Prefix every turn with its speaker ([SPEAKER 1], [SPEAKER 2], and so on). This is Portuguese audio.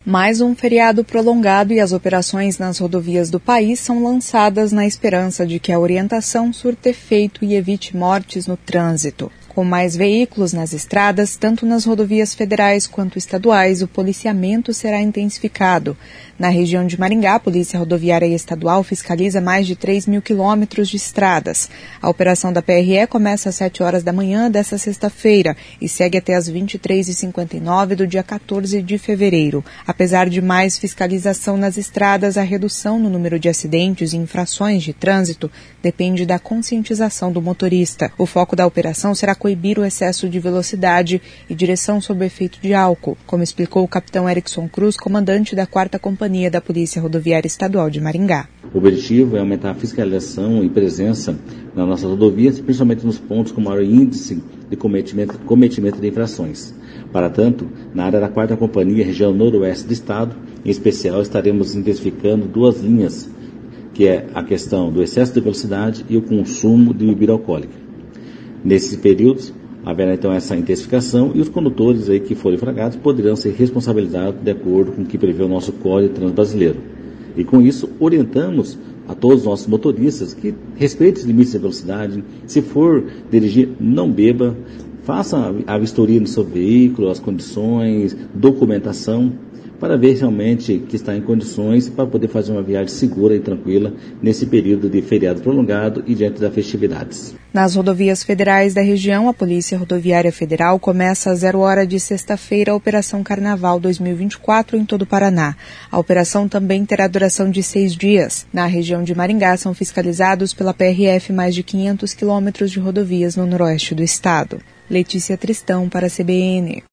[SPEAKER 1] Mais um feriado prolongado e as operações nas rodovias do país são lançadas na esperança de que a orientação surta efeito e evite mortes no trânsito. Com mais veículos nas estradas, tanto nas rodovias federais quanto estaduais, o policiamento será intensificado. Na região de Maringá, a Polícia Rodoviária Estadual fiscaliza mais de 3 mil quilômetros de estradas. A operação da PRE começa às 7 horas da manhã desta sexta-feira e segue até às 23h59 do dia 14 de fevereiro. Apesar de mais fiscalização nas estradas, a redução no número de acidentes e infrações de trânsito depende da conscientização do motorista. O foco da operação será coibir o excesso de velocidade e direção sob o efeito de álcool, como explicou o capitão Erickson Cruz, comandante da 4ª Companhia da Polícia Rodoviária Estadual de Maringá.
[SPEAKER 2] O objetivo é aumentar a fiscalização e presença nas nossas rodovias, principalmente nos pontos com maior índice de cometimento de infrações. Para tanto, na área da 4ª Companhia, região noroeste do estado, em especial, estaremos intensificando 2 linhas, que é a questão do excesso de velocidade e o consumo de bebida alcoólica. Nesses períodos, haverá então essa intensificação e os condutores aí que forem flagrados poderão ser responsabilizados de acordo com o que prevê o nosso Código de Trânsito Brasileiro. E com isso, orientamos a todos os nossos motoristas que respeitem os limites de velocidade, se for dirigir, não beba, faça a vistoria no seu veículo, as condições, documentação, para ver realmente que está em condições para poder fazer uma viagem segura e tranquila nesse período de feriado prolongado e diante das festividades.
[SPEAKER 1] Nas rodovias federais da região, a Polícia Rodoviária Federal começa às 0 hora de sexta-feira a Operação Carnaval 2024 em todo o Paraná. A operação também terá duração de 6 dias. Na região de Maringá, são fiscalizados pela PRF mais de 500 quilômetros de rodovias no noroeste do estado. Letícia Tristão para a CBN.